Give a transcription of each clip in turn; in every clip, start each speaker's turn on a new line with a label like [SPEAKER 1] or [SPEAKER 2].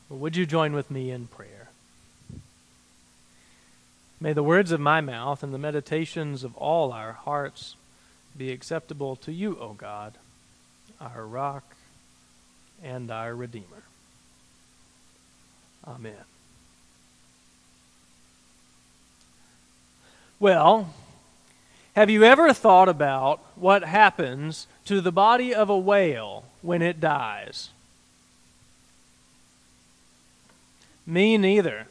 [SPEAKER 1] Would you join with me in prayer? May the words of my mouth and the meditations of all our hearts be acceptable to you, O God, our rock and our Redeemer. Amen. Well, have you ever thought about what happens to the body of a whale when it dies? Me neither.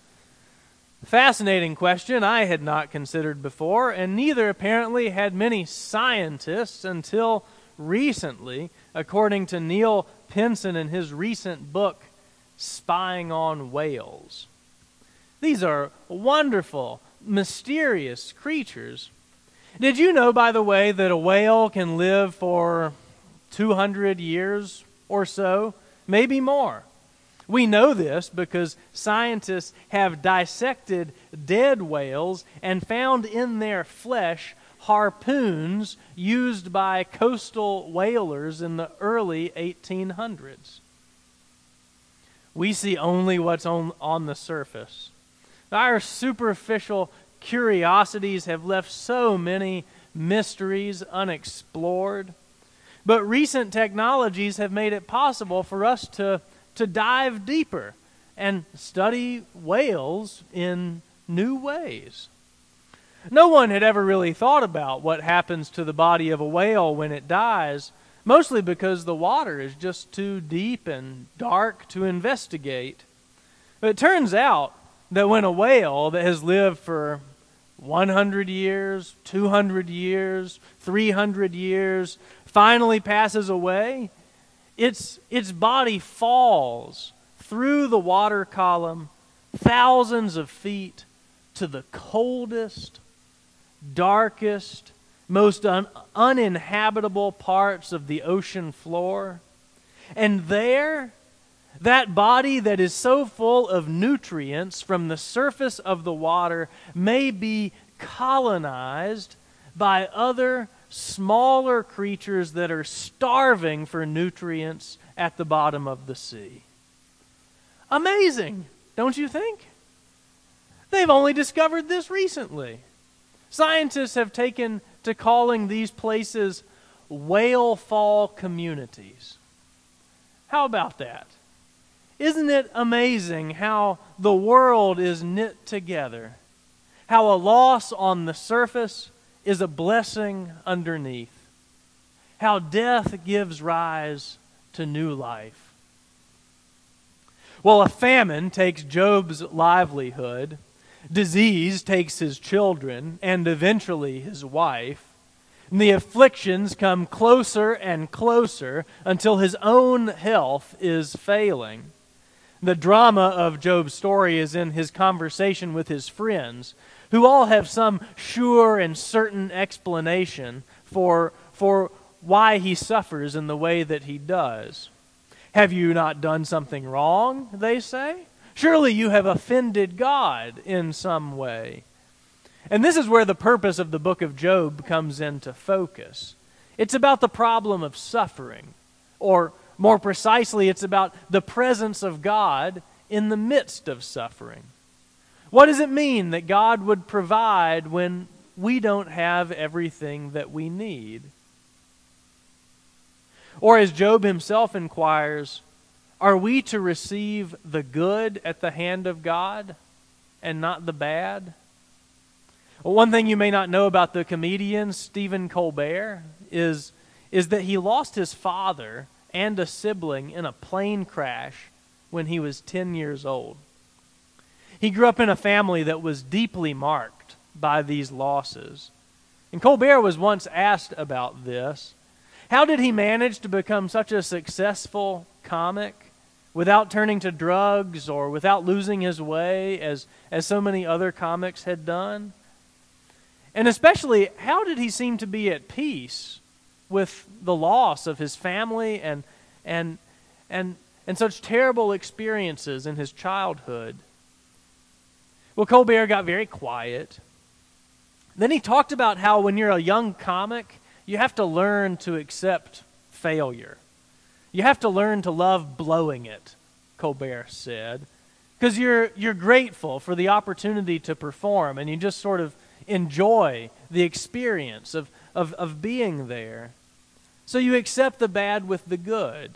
[SPEAKER 1] Fascinating question I had not considered before, and neither apparently had many scientists until recently, according to Neil Pinson in his recent book, Spying on Whales. These are wonderful, mysterious creatures. Did you know, by the way, that a whale can live for 200 years or so, maybe more? We know this because scientists have dissected dead whales and found in their flesh harpoons used by coastal whalers in the early 1800s. We see only what's on the surface. Our superficial curiosities have left so many mysteries unexplored. But recent technologies have made it possible for us to dive deeper and study whales in new ways. No one had ever really thought about what happens to the body of a whale when it dies, mostly because the water is just too deep and dark to investigate. But it turns out that when a whale that has lived for 100 years, 200 years, 300 years finally passes away, its body falls through the water column thousands of feet to the coldest, darkest, most uninhabitable parts of the ocean floor. And there, that body that is so full of nutrients from the surface of the water may be colonized by other smaller creatures that are starving for nutrients at the bottom of the sea. Amazing, don't you think? They've only discovered this recently. Scientists have taken to calling these places whale fall communities. How about that? Isn't it amazing how the world is knit together? How a loss on the surface is a blessing underneath. How death gives rise to new life. Well, a famine takes Job's livelihood, disease takes his children, and eventually his wife. And the afflictions come closer and closer until his own health is failing. The drama of Job's story is in his conversation with his friends, who all have some sure and certain explanation for why he suffers in the way that he does. Have you not done something wrong, they say? Surely you have offended God in some way. And this is where the purpose of the book of Job comes into focus. It's about the problem of suffering, or more precisely, it's about the presence of God in the midst of suffering. What does it mean that God would provide when we don't have everything that we need? Or as Job himself inquires, are we to receive the good at the hand of God and not the bad? Well, one thing you may not know about the comedian Stephen Colbert is that he lost his father and a sibling in a plane crash when he was 10 years old. He grew up in a family that was deeply marked by these losses. And Colbert was once asked about this. How did he manage to become such a successful comic without turning to drugs or without losing his way as so many other comics had done? And especially, how did he seem to be at peace with the loss of his family and such terrible experiences in his childhood? Well, Colbert got very quiet. Then he talked about how when you're a young comic, you have to learn to accept failure. You have to learn to love blowing it. Colbert said, because you're grateful for the opportunity to perform, and you just sort of enjoy the experience of being there. So you accept the bad with the good.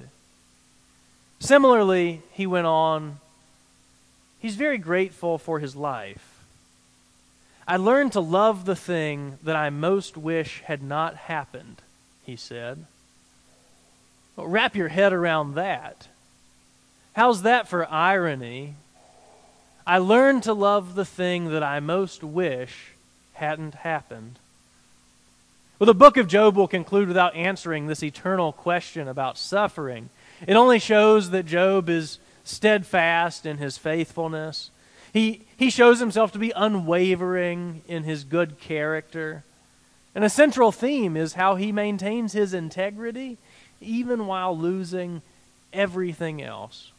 [SPEAKER 1] Similarly, he went on, he's very grateful for his life. I learned to love the thing that I most wish had not happened, he said. Well, wrap your head around that. How's that for irony? I learned to love the thing that I most wish hadn't happened. Well, the book of Job will conclude without answering this eternal question about suffering. It only shows that Job is steadfast in his faithfulness. He shows himself to be unwavering in his good character. And a central theme is how he maintains his integrity even while losing everything else.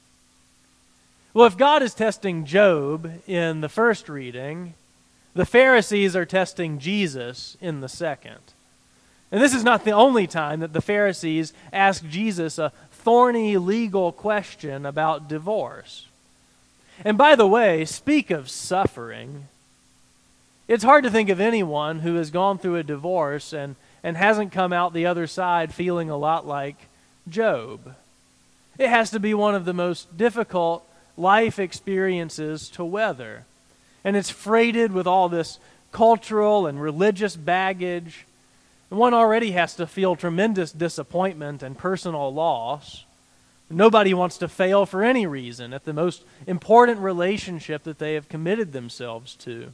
[SPEAKER 1] Well, if God is testing Job in the first reading, the Pharisees are testing Jesus in the second. And this is not the only time that the Pharisees ask Jesus a thorny legal question about divorce. And by the way, speak of suffering. It's hard to think of anyone who has gone through a divorce and hasn't come out the other side feeling a lot like Job. It has to be one of the most difficult life experiences to weather. And it's freighted with all this cultural and religious baggage. And one already has to feel tremendous disappointment and personal loss. Nobody wants to fail for any reason at the most important relationship that they have committed themselves to.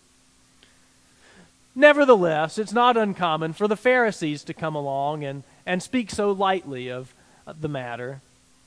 [SPEAKER 1] Nevertheless, it's not uncommon for the Pharisees to come along and speak so lightly of the matter.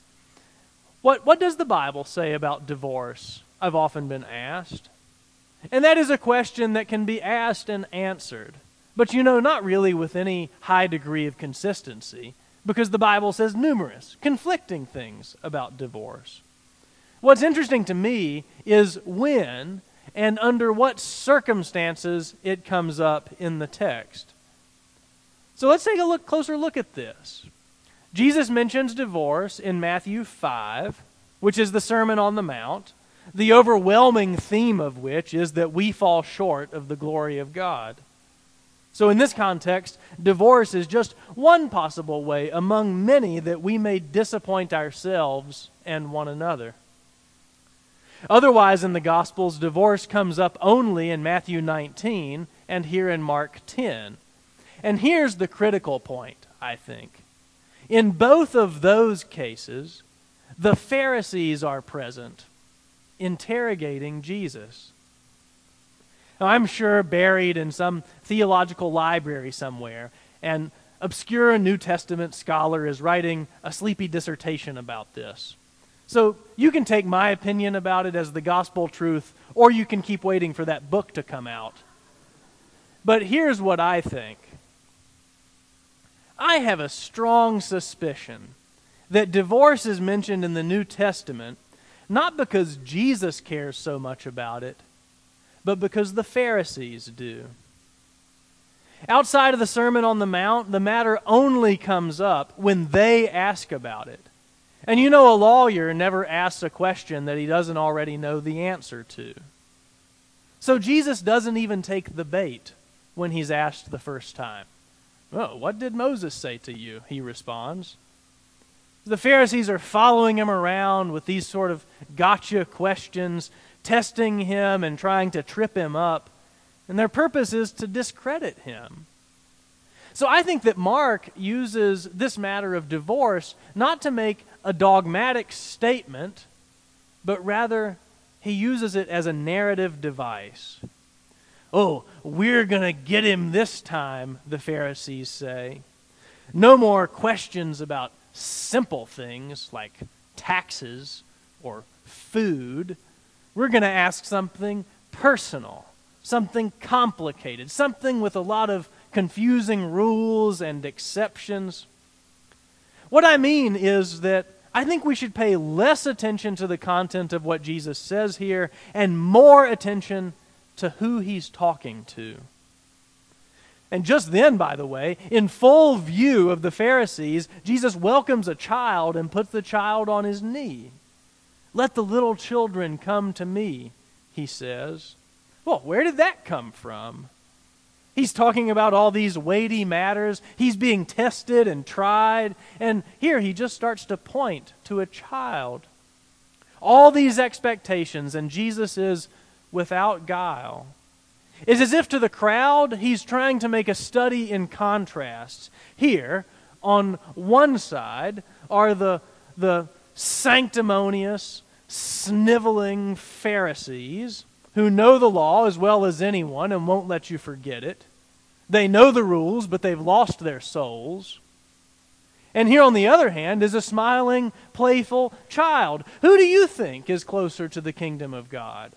[SPEAKER 1] What does the Bible say about divorce? I've often been asked. And that is a question that can be asked and answered. But not really with any high degree of consistency, because the Bible says numerous, conflicting things about divorce. What's interesting to me is when and under what circumstances it comes up in the text. So let's take a closer look at this. Jesus mentions divorce in Matthew 5, which is the Sermon on the Mount, the overwhelming theme of which is that we fall short of the glory of God. So in this context, divorce is just one possible way among many that we may disappoint ourselves and one another. Otherwise, in the Gospels, divorce comes up only in Matthew 19 and here in Mark 10. And here's the critical point, I think. In both of those cases, the Pharisees are present, interrogating Jesus. Now, I'm sure buried in some theological library somewhere, an obscure New Testament scholar is writing a sleepy dissertation about this. So you can take my opinion about it as the gospel truth, or you can keep waiting for that book to come out. But here's what I think. I have a strong suspicion that divorce is mentioned in the New Testament not because Jesus cares so much about it, but because the Pharisees do. Outside of the Sermon on the Mount, the matter only comes up when they ask about it. And a lawyer never asks a question that he doesn't already know the answer to. So Jesus doesn't even take the bait when he's asked the first time. "Oh, what did Moses say to you?" he responds. The Pharisees are following him around with these sort of gotcha questions, testing him and trying to trip him up. And their purpose is to discredit him. So I think that Mark uses this matter of divorce not to make a dogmatic statement, but rather he uses it as a narrative device. "Oh, we're going to get him this time," the Pharisees say. "No more questions about simple things like taxes or food. We're going to ask something personal, something complicated, something with a lot of confusing rules and exceptions." What I mean is that I think we should pay less attention to the content of what Jesus says here and more attention to who he's talking to. And just then, by the way, in full view of the Pharisees, Jesus welcomes a child and puts the child on his knee. Let the little children come to me, he says. Well, where did that come from? He's talking about all these weighty matters. He's being tested and tried. And here he just starts to point to a child. All these expectations, and Jesus is without guile. It's as if to the crowd, he's trying to make a study in contrasts. Here, on one side, are the sanctimonious, sniveling Pharisees who know the law as well as anyone and won't let you forget it. They know the rules, but they've lost their souls. And here on the other hand is a smiling, playful child. Who do you think is closer to the kingdom of God?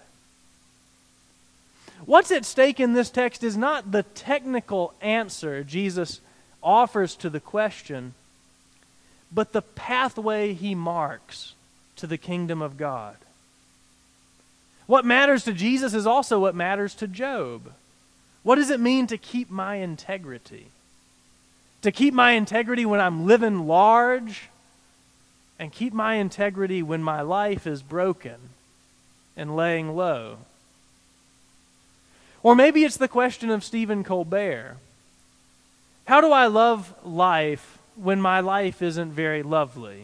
[SPEAKER 1] What's at stake in this text is not the technical answer Jesus offers to the question, but the pathway he marks to the kingdom of God. What matters to Jesus is also what matters to Job. What does it mean to keep my integrity? To keep my integrity when I'm living large, and keep my integrity when my life is broken and laying low. Or maybe it's the question of Stephen Colbert. How do I love life when my life isn't very lovely?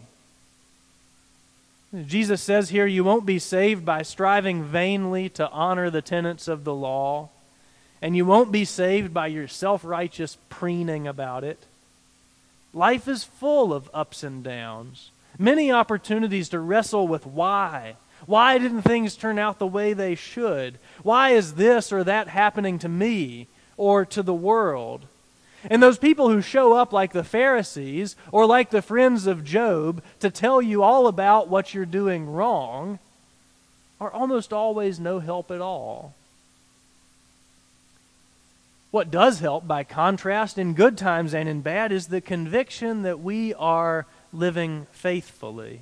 [SPEAKER 1] Jesus says here, you won't be saved by striving vainly to honor the tenets of the law, and you won't be saved by your self-righteous preening about it. Life is full of ups and downs, many opportunities to wrestle with why. Why didn't things turn out the way they should? Why is this or that happening to me or to the world? And those people who show up like the Pharisees or like the friends of Job to tell you all about what you're doing wrong are almost always no help at all. What does help, by contrast, in good times and in bad, is the conviction that we are living faithfully.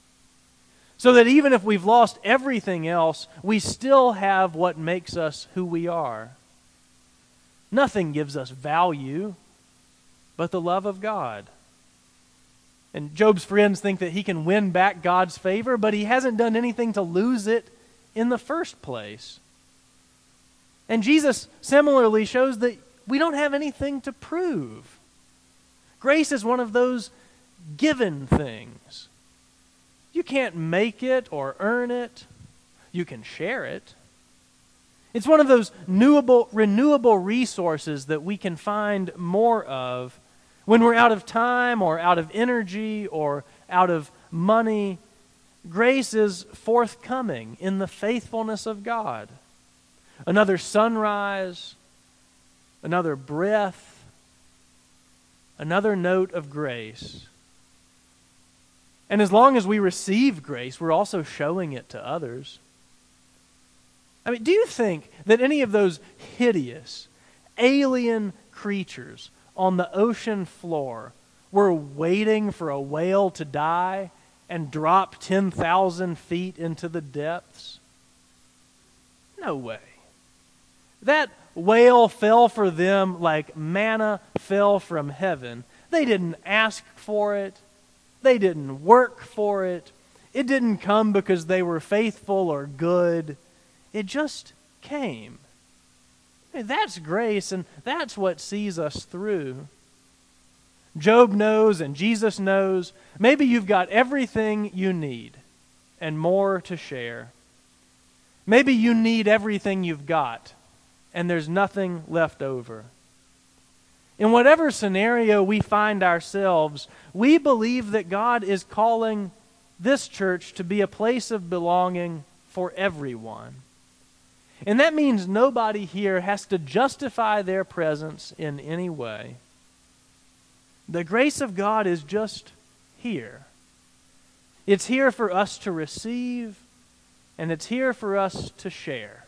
[SPEAKER 1] So that even if we've lost everything else, we still have what makes us who we are. Nothing gives us value but the love of God. And Job's friends think that he can win back God's favor, but he hasn't done anything to lose it in the first place. And Jesus similarly shows that we don't have anything to prove. Grace is one of those given things. You can't make it or earn it. You can share it. It's one of those renewable resources that we can find more of when we're out of time or out of energy or out of money. Grace is forthcoming in the faithfulness of God. Another sunrise, another breath, another note of grace. And as long as we receive grace, we're also showing it to others. I mean, do you think that any of those hideous, alien creatures on the ocean floor were waiting for a whale to die and drop 10,000 feet into the depths? No way. That whale fell for them like manna fell from heaven. They didn't ask for it. They didn't work for it. It didn't come because they were faithful or good. It just came. Hey, that's grace, and that's what sees us through. Job knows and Jesus knows. Maybe you've got everything you need and more to share. Maybe you need everything you've got and there's nothing left over. In whatever scenario we find ourselves, we believe that God is calling this church to be a place of belonging for everyone. And that means nobody here has to justify their presence in any way. The grace of God is just here. It's here for us to receive, and it's here for us to share.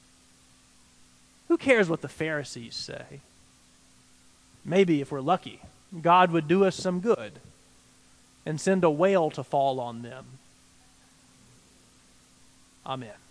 [SPEAKER 1] Who cares what the Pharisees say? Maybe, if we're lucky, God would do us some good and send a whale to fall on them. Amen.